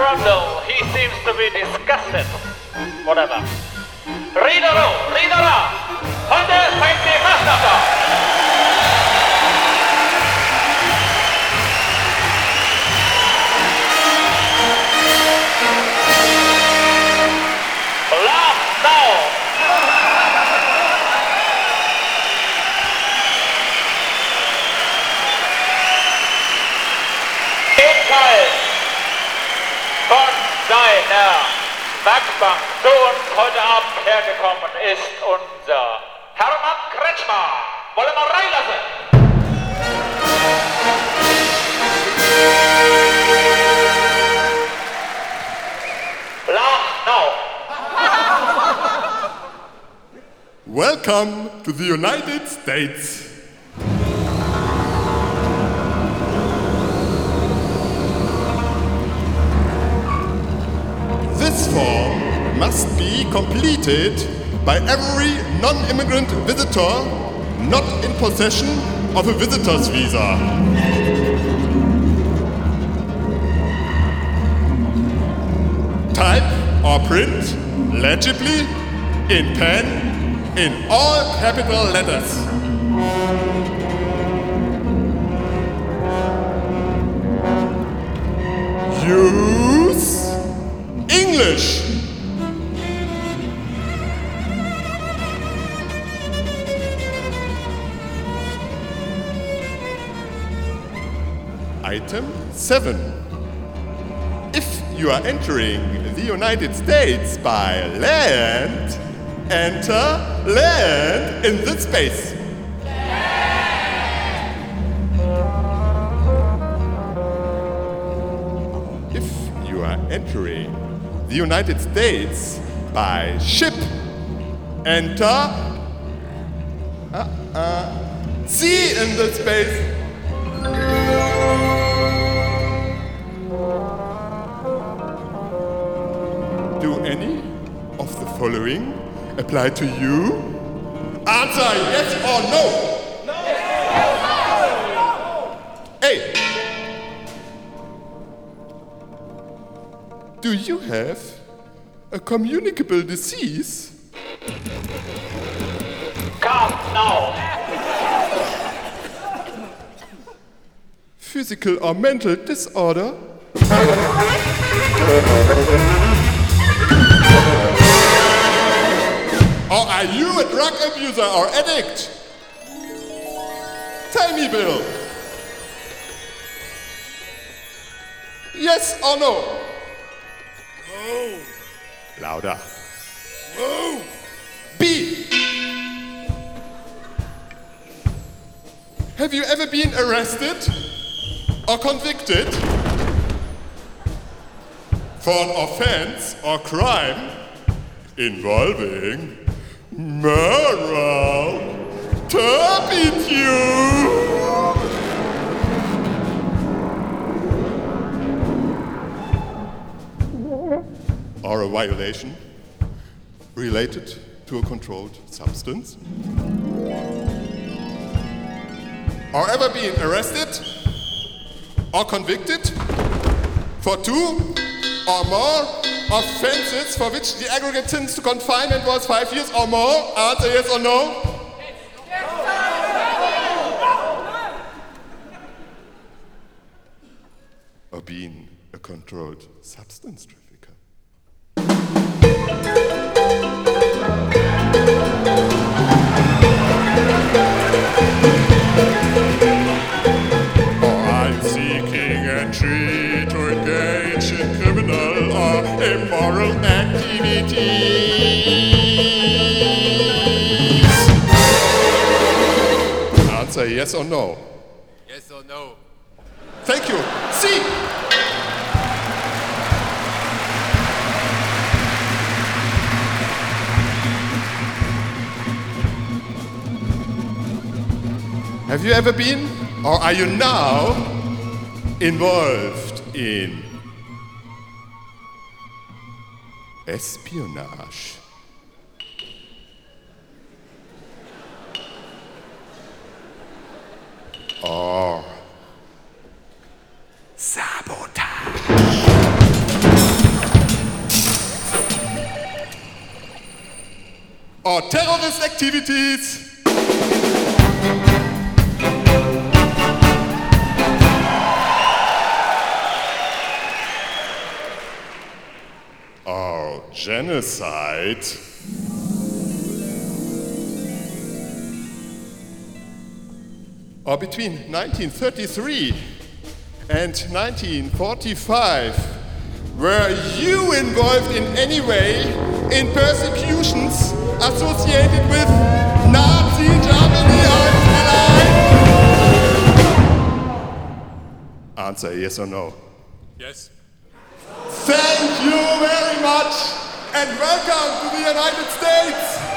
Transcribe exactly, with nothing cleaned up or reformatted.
Rondo, he seems to be disgusted. Whatever. Ridoro, Ridora! Hunde fängt die Fastnatter! Laugh now! Ebenfalls von seiner Werkbank zu uns heute Abend hergekommen ist unser Hermann Kretschmer. Wollen wir reinlassen? Laugh now. Welcome to the United States. This form must be completed by every non-immigrant visitor not in possession of a visitor's visa. Type or print legibly in pen in all capital letters. Use English. Item seven. If you are entering the United States by land, enter land in this space. If you are entering the United States by ship, enter uh, uh, sea in this space. Do any of the following apply to you? Answer yes or no. No. A. Do you have a communicable disease? Come now. Physical or mental disorder? Or are you a drug abuser or addict? Tell me, Bill. Yes or no? No. Louder. No. B. Have you ever been arrested or convicted for an offense or crime involving moral turpitude? Or a violation related to a controlled substance? Or ever been arrested or convicted for two or more offenses for which the aggregate sentence to confinement was five years or more? Answer yes or no? Or being a controlled substance trafficker? Or are you seeking entry to engage in criminal or immoral activities? Answer yes or no? Yes or no? Thank you. C. Have you ever been, or are you now, involved in espionage? Or sabotage? or terrorist activities. Or genocide. Or between nineteen thirty-three and nineteen forty-five, were you involved in any way in persecutions associated with Nazi Germany or Allied? Answer yes or no. Yes. Thank you very much and welcome to the United States!